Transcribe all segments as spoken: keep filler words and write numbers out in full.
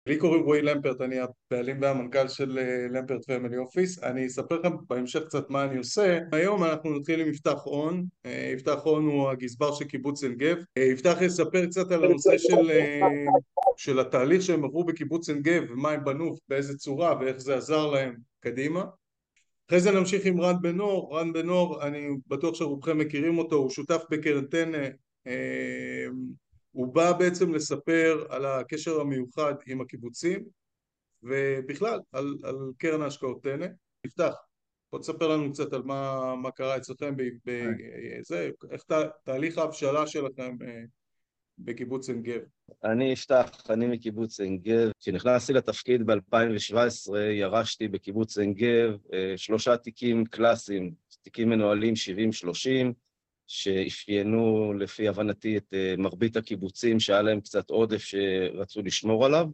לי קוראים רועי למפרט, אני הבעלים והמנכ"ל של אה, למפרט פמילי אופיס. אני אספר לכם בהמשך קצת מה אני עושה. היום אנחנו נתחיל עם יפתח הון. אה, יפתח הון הוא הגזבר של קיבוץ עין גב. אה, יפתח יספר קצת על הנושא של, אה, של התהליך שהם עברו בקיבוץ עין גב, ומה הם בנו, באיזה צורה ואיך זה עזר להם קדימה. אחרי זה נמשיך עם רן בן אור. רן בן אור, אני בטוח שרובכם מכירים אותו, הוא שותף בקרן טנא. אה, הוא בא בעצם לספר על הקשר המיוחד עם הקיבוצים ובכלל על, על קרן ההשקעות טנא. יפתח, בוא תספר לנו קצת על מה, מה קרה אצלכם בזה, איך תה, תהליך ההבשלה שלכם אה, בקיבוץ עין גב. אני אפתח, אני מקיבוץ עין גב. כשנכנסתי לתפקיד ב-אלפיים שבע עשרה, ירשתי בקיבוץ עין גב אה, שלושה תיקים קלאסיים, תיקים מנוהלים שבעים שלושים, שאפיינו לפי הבנתי את אה, מרבית הקיבוצים שהיה להם קצת עודף שרצו לשמור עליו,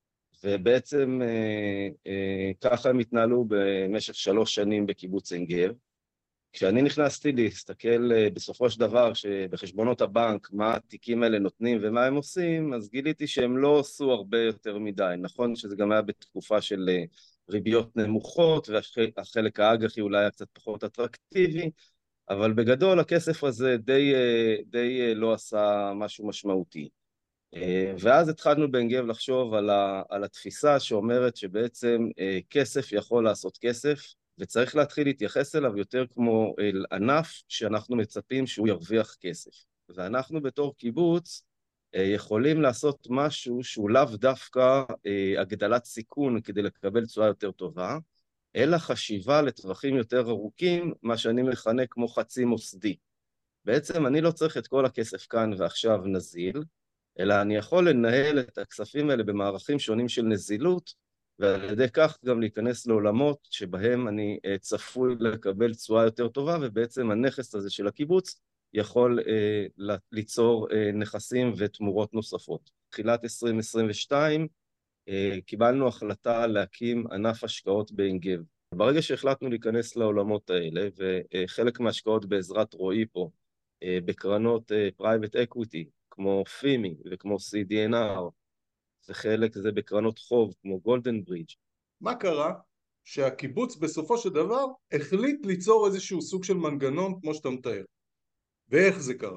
ובעצם אה, אה, ככה הם התנהלו במשך שלוש שנים בקיבוץ עין גב. כשאני נכנסתי להסתכל אה, בסופו של דבר שבחשבונות הבנק מה התיקים האלה נותנים ומה הם עושים, אז גיליתי שהם לא עשו הרבה יותר מדי. נכון שזה גם היה בתקופה של אה, ריביות נמוכות, והחלק האג"חי אולי היה קצת פחות אטרקטיבי, אבל בגדול הכסף הזה די, אה, די אה, לא עשה משהו משמעותי. אה, ואז התחלנו בעין גב לחשוב על, ה, על התפיסה שאומרת שבעצם אה, כסף יכול לעשות כסף, וצריך להתחיל להתייחס אליו יותר כמו אל ענף שאנחנו מצפים שהוא ירוויח כסף. ואנחנו בתור קיבוץ אה, יכולים לעשות משהו שהוא לאו דווקא אה, הגדלת סיכון כדי לקבל תשואה יותר טובה, אלא חשיבה לטווחים יותר ארוכים, מה שאני מכנה כמו חצי מוסדי. בעצם אני לא צריך את כל הכסף כאן ועכשיו נזיל, אלא אני יכול לנהל את הכספים האלה במערכים שונים של נזילות, ועל ידי כך גם להיכנס לעולמות שבהם אני צפוי לקבל תשואה יותר טובה, ובעצם הנכס הזה של הקיבוץ יכול אה, ליצור אה, נכסים ותמורות נוספות. תחילת עשרים עשרים ושתיים אה, קיבלנו החלטה להקים ענף השקעות בעין גב. ברגע שהחלטנו להיכנס לעולמות האלה, וחלק מההשקעות בעזרת רועי פה, אה, בקרנות אה, private equity, כמו פימי וכמו סי די אן אר, וחלק זה בקרנות חוב כמו גולדן ברידג'. מה קרה שהקיבוץ בסופו של דבר החליט ליצור איזשהו סוג של מנגנון כמו שאתה מתאר, ואיך זה קרה?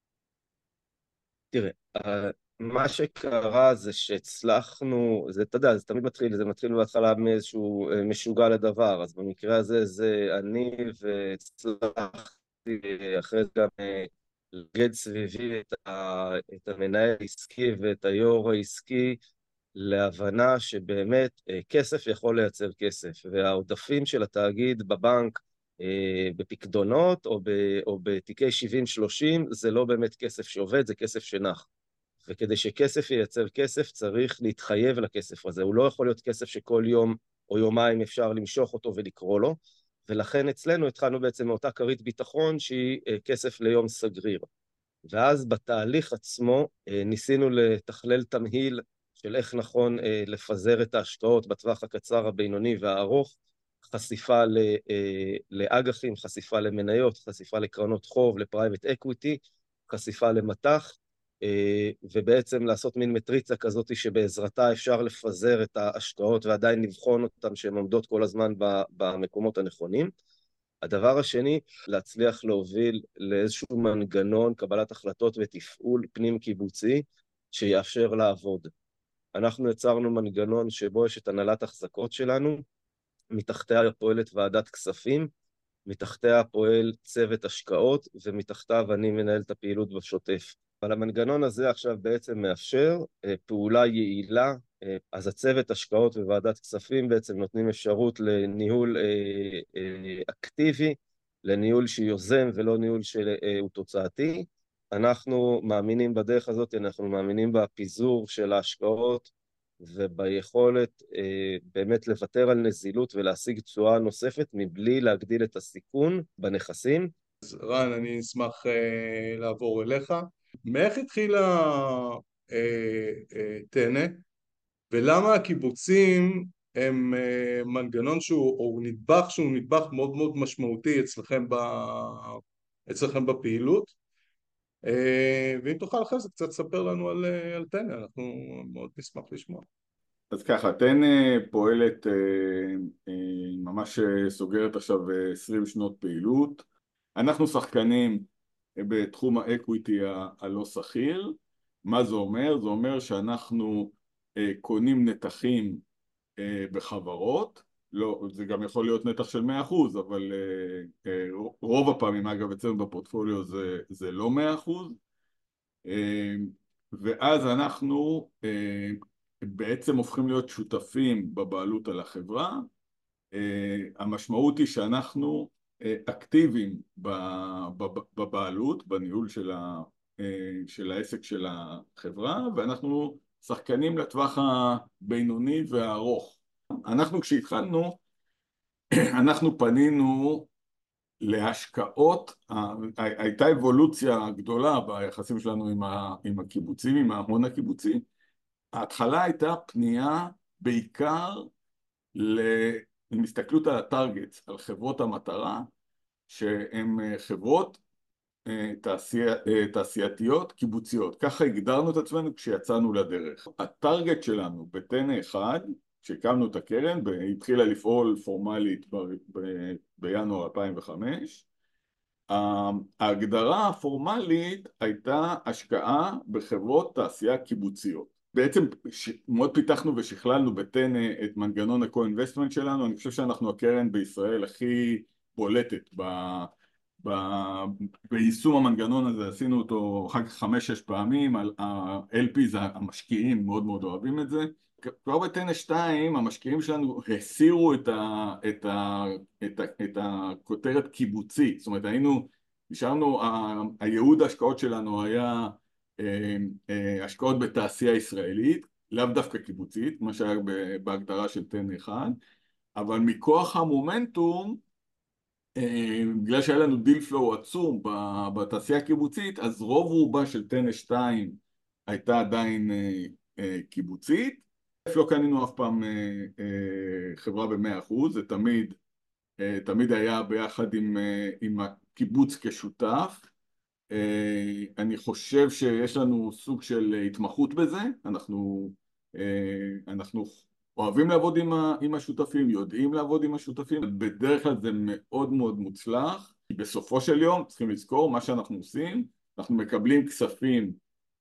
תראה, מה שקרה זה שהצלחנו, זה, אתה יודע, זה תמיד מתחיל, זה מתחיל בהתחלה מאיזשהו משוגע לדבר, אז במקרה הזה זה אני, והצלחתי אחרי זה גם לגד סביבי את, ה, את המנהל העסקי ואת היו"ר העסקי, להבנה שבאמת כסף יכול לייצר כסף, והעודפים של התאגיד בבנק, בפקדונות או, ב, או בתיקי שבעים שלושים, זה לא באמת כסף שעובד, זה כסף שנח. וכדי שכסף ייצר כסף, צריך להתחייב לכסף הזה. הוא לא יכול להיות כסף שכל יום או יומיים אפשר למשוך אותו ולקרוא לו, ולכן אצלנו התחלנו בעצם מאותה כרית ביטחון שהיא כסף ליום סגריר. ואז בתהליך עצמו ניסינו לתכלל תמהיל של איך נכון לפזר את ההשקעות בטווח הקצר, הבינוני והארוך, חשיפה לאג"חים, חשיפה למניות, חשיפה לקרנות חוב, לפרייבט אקוויטי, חשיפה למטח, ובעצם לעשות מין מטריצה כזאת שבעזרתה אפשר לפזר את ההשקעות ועדיין לבחון אותן שהן עומדות כל הזמן במקומות הנכונים. הדבר השני, להצליח להוביל לאיזשהו מנגנון קבלת החלטות ותפעול פנים קיבוצי שיאפשר לעבוד. אנחנו יצרנו מנגנון שבו יש את הנהלת החזקות שלנו, מתחתיה פועלת ועדת כספים, מתחתיה פועל צוות השקעות, ומתחתיו אני מנהל את הפעילות בשוטף. אבל המנגנון הזה עכשיו בעצם מאפשר פעולה יעילה, אז הצוות השקעות וועדת כספים בעצם נותנים אפשרות לניהול אקטיבי, לניהול שיוזם ולא ניהול שהוא תוצאתי. אנחנו מאמינים בדרך הזאת, אנחנו מאמינים בפיזור של ההשקעות, וביכולת אה, באמת לוותר על נזילות ולהשיג תשואה נוספת מבלי להגדיל את הסיכון בנכסים. אז רן, אני אשמח אה, לעבור אליך. מאיך התחילה אה, אה, טנא, ולמה הקיבוצים הם אה, מנגנון שהוא, או נדבך שהוא נדבך מאוד מאוד משמעותי אצלכם, ב, אצלכם בפעילות? אה, ואם תוכל אחרי זה קצת לספר לנו על, על טנא, אנחנו מאוד נשמח לשמוע. אז ככה, תן אה, פועלת, אה, אה, ממש אה, סוגרת עכשיו אה, עשרים שנות פעילות. אנחנו שחקנים אה, בתחום האקוויטי ה- הלא שכיר. מה זה אומר? זה אומר שאנחנו אה, קונים נתחים אה, בחברות. לא, זה גם יכול להיות נתח של מאה אחוז, אבל אה, אה, רוב הפעמים, אגב, אצלנו בפורטפוליו זה, זה לא מאה אחוז. אה, ואז אנחנו אה, בעצם הופכים להיות שותפים בבעלות על החברה. אה, המשמעות היא שאנחנו אה, אקטיביים ב- ב- בבעלות, בניהול של ה- אה, של העסק של החברה, ואנחנו שחקנים לטווח הבינוני והארוך. אנחנו כשהתחלנו, אנחנו פנינו להשקעות, ה- הייתה אבולוציה גדולה ביחסים שלנו עם ה- עם הקיבוצים, עם ההון הקיבוצי. ההתחלה הייתה פנייה בעיקר ל- עם הסתכלות על הטרגט, על חברות המטרה, שהן אה, חברות אה, תעשייה, אה, תעשייתיות קיבוציות. ככה הגדרנו את עצמנו כשיצאנו לדרך. הטרגט שלנו בטנא אחד, כשהקמנו את הקרן, היא התחילה לפעול פורמלית ב- ב- בינואר אלפיים וחמש. ההגדרה הפורמלית הייתה השקעה בחברות תעשייה קיבוציות. בעצם ש... מאוד פיתחנו ושכללנו בטנא את מנגנון ה-co-investment שלנו. אני חושב שאנחנו הקרן בישראל הכי בולטת ב... ב... ביישום המנגנון הזה. עשינו אותו אחר כך חמש-שש פעמים. ה-אל פיז המשקיעים מאוד מאוד אוהבים את זה. כבר בטנא שתיים המשקיעים שלנו הסירו את, ה... את, ה... את, ה... את הכותרת קיבוצי. זאת אומרת, היינו, נשארנו, ה... הייעוד ההשקעות שלנו היה אה, אה, השקעות בתעשייה ישראלית, לאו דווקא קיבוצית, מה שהיה בהגדרה של טנא אחד, אבל מכוח המומנטום, אה, בגלל שהיה לנו דיל פלואו עצום בתעשייה הקיבוצית, אז רוב רובה של טנא שתיים הייתה עדיין אה, אה, קיבוצית. לא קנינו אף פעם אה, אה, חברה ב-מאה אחוז, זה תמיד, אה, תמיד היה ביחד עם, אה, עם הקיבוץ כשותף. אה, אני חושב שיש לנו סוג של התמחות בזה. אנחנו, אה, אנחנו אוהבים לעבוד עם ה- עם השותפים, יודעים לעבוד עם השותפים. בדרך כלל זה מאוד מאוד מוצלח. כי בסופו של יום צריכים לזכור מה שאנחנו עושים. אנחנו מקבלים כספים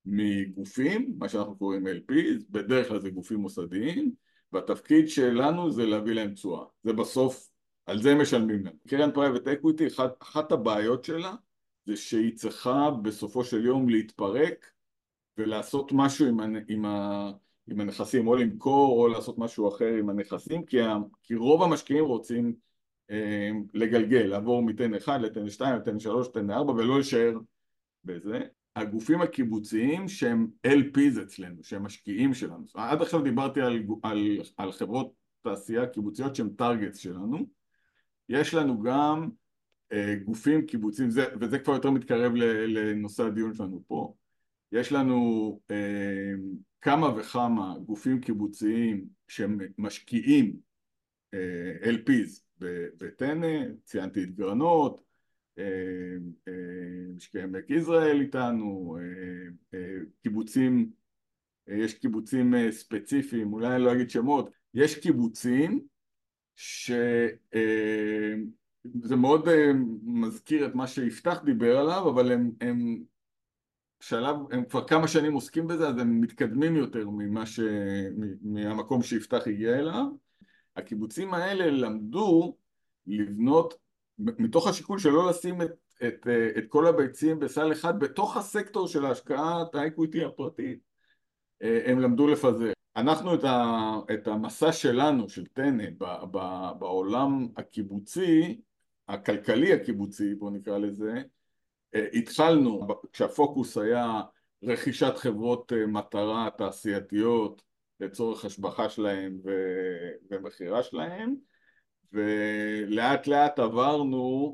מגופים, מה שאנחנו קוראים אל פיז, בדרך כלל זה גופים מוסדיים, והתפקיד שלנו זה להביא להם תשואה. זה בסוף, על זה משלמים להם. קרן פרייבט אקוויטי, אחת, אחת הבעיות שלה זה שהיא צריכה בסופו של יום להתפרק ולעשות משהו עם, הנ... עם, ה... עם הנכסים, או למכור או לעשות משהו אחר עם הנכסים, כי, ה... כי רוב המשקיעים רוצים אה, לגלגל, לעבור מטנא אחד לטנא שתיים, לטנא שלוש, לטנא ארבע, ולא להישאר בזה. הגופים הקיבוציים שהם אל פיז אצלנו, שהם משקיעים שלנו. עד עכשיו דיברתי על, על, על חברות תעשייה קיבוציות שהם טרגטס שלנו. יש לנו גם אה, גופים קיבוציים, זה, וזה כבר יותר מתקרב לנושא הדיון שלנו פה. יש לנו אה, כמה וכמה גופים קיבוציים שמשקיעים אה, אל פיז בטנא, ציינתי את גרנות, אה, אה, משקיעי עמק יזרעאל איתנו, אה, אה, קיבוצים, אה, יש קיבוצים אה, ספציפיים, אולי אני לא אגיד שמות, יש קיבוצים שזה מאוד אה, מזכיר את מה שיפתח דיבר עליו, אבל הם, הם שלב, הם כבר כמה שנים עוסקים בזה, אז הם מתקדמים יותר ממה ש... מהמקום שיפתח הגיע אליו. הקיבוצים האלה למדו לבנות, מתוך השיקול שלא לשים את, את, את כל הביצים בסל אחד בתוך הסקטור של ההשקעת האקוויטי הפרטית, הם למדו לפזר. אנחנו את, ה, את המסע שלנו, של טנא, ב, ב, בעולם הקיבוצי, הכלכלי הקיבוצי, בוא נקרא לזה, התחלנו כשהפוקוס היה רכישת חברות מטרה תעשייתיות לצורך השבחה שלהם ומכירה שלהם, ולאט לאט עברנו,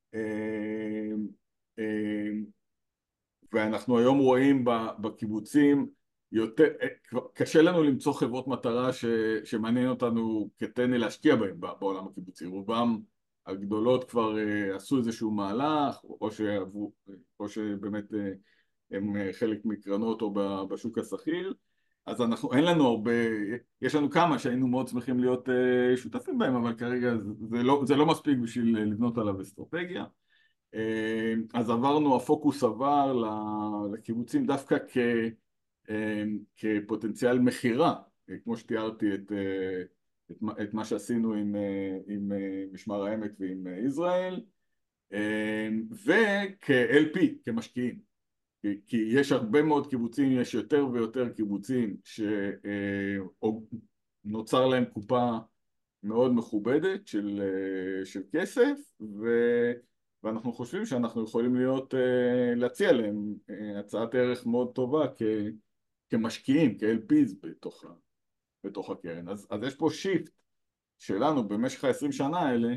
ואנחנו היום רואים בקיבוצים יותר, קשה לנו למצוא חברות מטרה ש, שמעניין אותנו כטנא להשקיע בהן בעולם הקיבוצי. רובם הגדולות כבר עשו איזשהו מהלך, או, שעבו, או שבאמת הם חלק מקרנות או בשוק השכיר. אז אנחנו, אין לנו הרבה, יש לנו כמה שהיינו מאוד שמחים להיות uh, שותפים בהם, אבל כרגע זה, זה, לא, זה לא מספיק בשביל לבנות עליו אסטרטגיה. Uh, אז עברנו, הפוקוס עבר לקיבוצים דווקא כ, uh, כפוטנציאל מחירה, כמו שתיארתי את, uh, את, את מה שעשינו עם, uh, עם uh, משמר העמק ועם uh, ישראל, uh, וכ-אל פי, כמשקיעים. כי יש הרבה מאוד קיבוצים, יש יותר ויותר קיבוצים שנוצר להם קופה מאוד מכובדת של, של כסף, ו, ואנחנו חושבים שאנחנו יכולים להיות, להציע להם הצעת ערך מאוד טובה כ, כמשקיעים, כ-אל פיז בתוך, בתוך הקרן. אז, אז יש פה שיפט שלנו במשך ה-עשרים שנה האלה,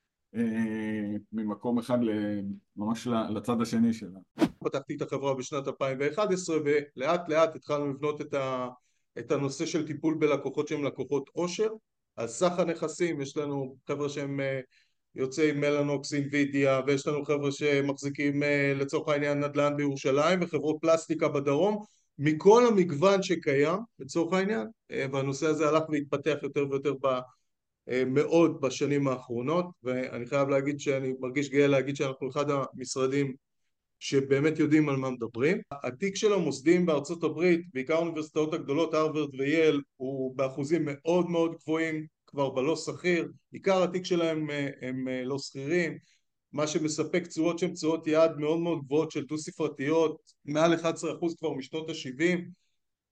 ממקום אחד ממש לצד השני שלה. פתחתי את החברה בשנת אלפיים ואחת עשרה ולאט לאט התחלנו לבנות את, ה, את הנושא של טיפול בלקוחות שהם לקוחות עושר. אז סך הנכסים, יש לנו חבר'ה שהם יוצאי מלאנוקס אינווידיה, ויש לנו חבר'ה שמחזיקים לצורך העניין נדל"ן בירושלים וחברות פלסטיקה בדרום, מכל המגוון שקיים לצורך העניין, והנושא הזה הלך והתפתח יותר ויותר ב... מאוד בשנים האחרונות, ואני חייב להגיד שאני מרגיש גאה להגיד שאנחנו אחד המשרדים שבאמת יודעים על מה מדברים. התיק של המוסדים בארצות הברית, בעיקר האוניברסיטאות הגדולות, הרווארד וייל, הוא באחוזים מאוד מאוד גבוהים כבר בלא שכיר, עיקר התיק שלהם הם לא שכירים, מה שמספק תשואות שהן תשואות יעד מאוד מאוד גבוהות של דו ספרתיות, מעל אחד עשר אחוז כבר משנות ה-שבעים,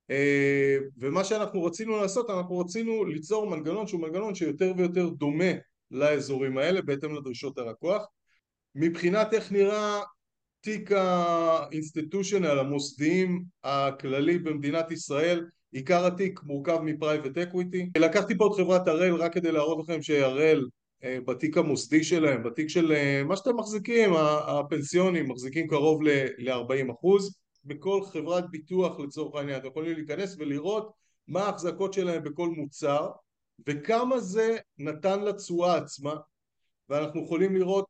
ומה שאנחנו רצינו לעשות, אנחנו רצינו ליצור מנגנון שהוא מנגנון שיותר ויותר דומה לאזורים האלה בהתאם לדרישות הלקוח. מבחינת איך נראה תיק האינסטיטושיונל, המוסדיים הכללי במדינת ישראל, עיקר התיק מורכב מפרייבט אקוויטי. לקחתי פה את חברת הראל רק כדי להראות לכם שהראל בתיק המוסדי שלהם, בתיק של מה שאתם מחזיקים, הפנסיונים מחזיקים קרוב ל-ארבעים אחוז. בכל חברת ביטוח לצורך העניין אתם יכולים להיכנס ולראות מה ההחזקות שלהם בכל מוצר וכמה זה נתן לתשואה עצמה, ואנחנו יכולים לראות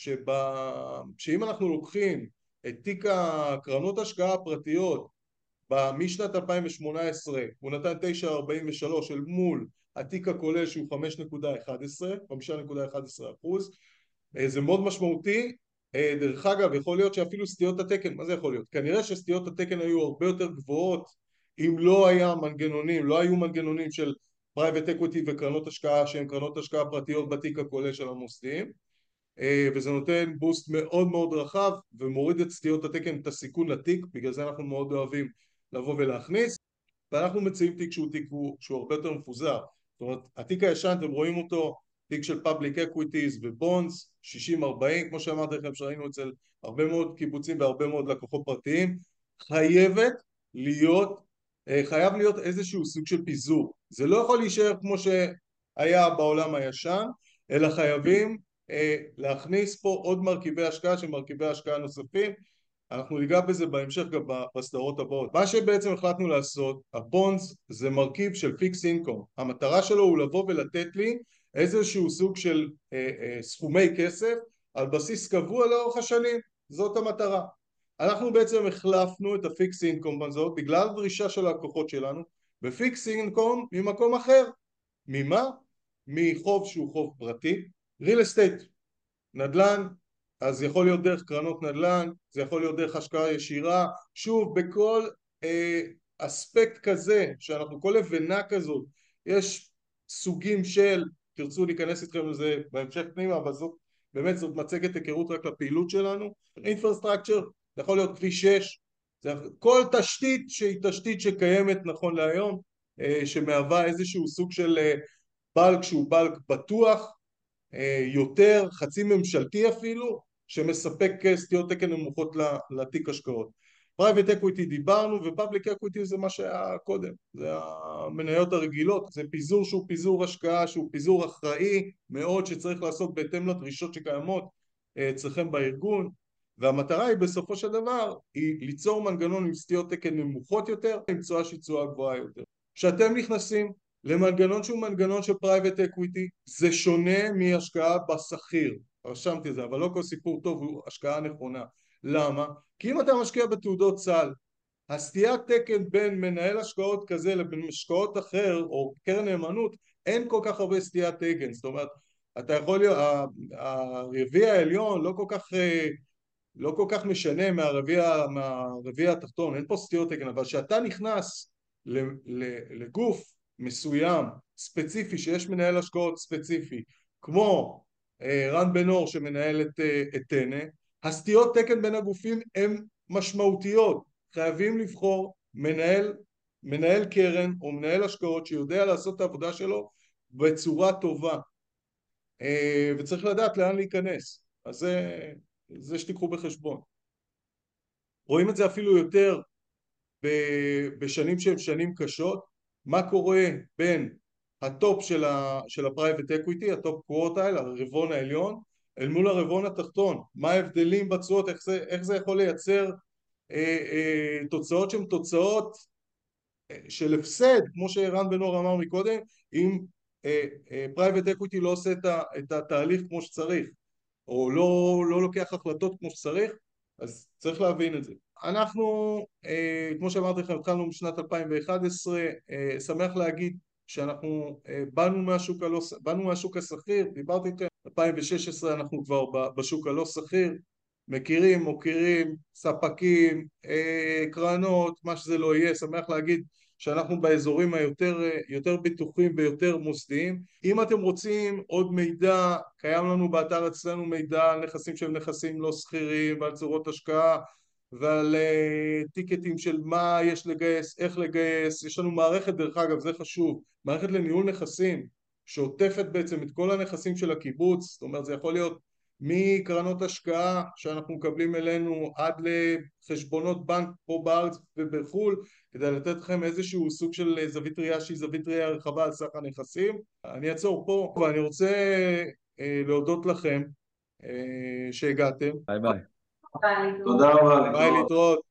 שבא... שאם אנחנו לוקחים את תיק הקרנות השקעה הפרטיות משנת אלפיים ושמונה עשרה הוא נתן תשע נקודה ארבעים ושלוש אל מול התיק הכולל שהוא חמש נקודה אחת עשרה, חמש נקודה אחת עשרה אחוז, זה מאוד משמעותי. דרך אגב, יכול להיות שאפילו סטיות התקן, מה זה יכול להיות? כנראה שסטיות התקן היו הרבה יותר גבוהות אם לא היה מנגנונים, לא היו מנגנונים של פרייבט אקוויטי וקרנות השקעה שהן קרנות השקעה פרטיות בתיק הכולל של המוסדיים, וזה נותן בוסט מאוד מאוד רחב ומוריד את סטיות התקן, את הסיכון לתיק, בגלל זה אנחנו מאוד אוהבים לבוא ולהכניס, ואנחנו מציעים תיק שהוא תיק שהוא הרבה יותר מפוזר. זאת אומרת, התיק הישן, אתם רואים אותו, תיק של פאבליק אקוויטיז ובונדס, שישים ארבעים, כמו שאמרתי לכם שראינו אצל הרבה מאוד קיבוצים והרבה מאוד לקוחות פרטיים, חייבת להיות, חייב להיות איזשהו סוג של פיזור. זה לא יכול להישאר כמו שהיה בעולם הישן, אלא חייבים להכניס פה עוד מרכיבי השקעה שמרכיבי השקעה נוספים. אנחנו ניגע בזה בהמשך גם בסדרות הבאות. מה שבעצם החלטנו לעשות, הבונדס זה מרכיב של פיקס אינקום, המטרה שלו הוא לבוא ולתת לי איזשהו סוג של אה, אה, סכומי כסף על בסיס קבוע לאורך השנים, זאת המטרה. אנחנו בעצם החלפנו את הפיקס אינקום הזאת בגלל דרישה של הלקוחות שלנו בפיקס אינקום ממקום אחר. ממה? מחוב שהוא חוב פרטי, real estate, נדל"ן, אז יכול להיות דרך קרנות נדל"ן, זה יכול להיות דרך השקעה ישירה, שוב בכל אה, אספקט כזה שאנחנו, כל לבנה כזאת, יש סוגים של, תרצו להיכנס איתכם לזה בהמשך פנימה, אבל זאת באמת זאת מצגת היכרות רק לפעילות שלנו. אינפרסטרקצ'ר, זה יכול להיות כביש שש, זה, כל תשתית שהיא תשתית שקיימת נכון להיום, אה, שמהווה איזשהו סוג של אה, בלק שהוא בלק בטוח, יותר חצי ממשלתי אפילו, שמספק סטיות תקן נמוכות לתיק השקעות. פרייבט אקוויטי דיברנו, ופאבליק אקוויטי זה מה שהיה קודם, זה המניות הרגילות, זה פיזור שהוא פיזור השקעה, שהוא פיזור אחראי מאוד שצריך לעשות בהתאם לדרישות שקיימות אצלכם בארגון, והמטרה היא בסופו של דבר היא ליצור מנגנון עם סטיות תקן נמוכות יותר, עם תשואה שהיא תשואה גבוהה יותר. כשאתם נכנסים למנגנון שהוא מנגנון של פרייבט אקוויטי, זה שונה מהשקעה בשכיר, רשמתי את זה, אבל לא כל סיפור טוב הוא השקעה נכונה. למה? כי אם אתה משקיע בתעודות סל, הסטיית תקן בין מנהל השקעות כזה לבין השקעות אחר או קרן נאמנות, אין כל כך הרבה סטיית תקן. זאת אומרת, אתה יכול להיות, הרביע העליון לא כל כך לא כל כך משנה מהרביע, מהרביע התחתון, אין פה סטיות תקן, אבל שאתה נכנס לגוף מסוים ספציפי שיש מנהל השקעות ספציפי כמו רן בן אור שמנהל את, את טנא, הסטיות תקן בין הגופים הן משמעותיות. חייבים לבחור מנהל, מנהל קרן או מנהל השקעות שיודע לעשות את העבודה שלו בצורה טובה, וצריך לדעת לאן להיכנס. אז זה, זה שתיקחו בחשבון. רואים את זה אפילו יותר בשנים שהן שנים קשות, מה קורה בין הטופ של ה של הפרייבט אקוויטי, הטופ קוורטייל, הרבעון העליון, אל מול הרבעון התחתון, מה ההבדלים בתשואות, איך זה, איך זה יכול לייצר אה, אה, תוצאות שהן תוצאות של הפסד, כמו שרן בן אור אמר מקודם, אם פרייבט אקוויטי לא עושה את, ה, את התהליך כמו שצריך, או לא, לא לוקח החלטות כמו שצריך, אז צריך להבין את זה. אנחנו, אה, כמו שאמרתי לכם, התחלנו בשנת אלפיים ואחת עשרה, אה, שמח להגיד שאנחנו אה, באנו מהשוק הלא, באנו מהשוק הסחיר, דיברתי איתכם, אלפיים ושש עשרה אנחנו כבר בשוק הלא סחיר, מכירים, מוכירים, ספקים, אה, קרנות, מה שזה לא יהיה, שמח להגיד שאנחנו באזורים היותר יותר בטוחים ויותר מוסדיים. אם אתם רוצים עוד מידע, קיים לנו באתר אצלנו מידע על נכסים שהם נכסים לא סחירים ועל צורות השקעה ועל uh, טיקטים של מה יש לגייס, איך לגייס. יש לנו מערכת, דרך אגב, זה חשוב, מערכת לניהול נכסים שעוטפת בעצם את כל הנכסים של הקיבוץ. זאת אומרת, זה יכול להיות מקרנות השקעה שאנחנו מקבלים אלינו עד לחשבונות בנק פה בארץ ובחול, כדי לתת לכם איזשהו סוג של זווית ראייה שהיא זווית ראייה רחבה על סך הנכסים. אני אעצור פה ואני רוצה אה, להודות לכם אה, שהגעתם. ביי ביי. תודה רבה. ביי, להתראות.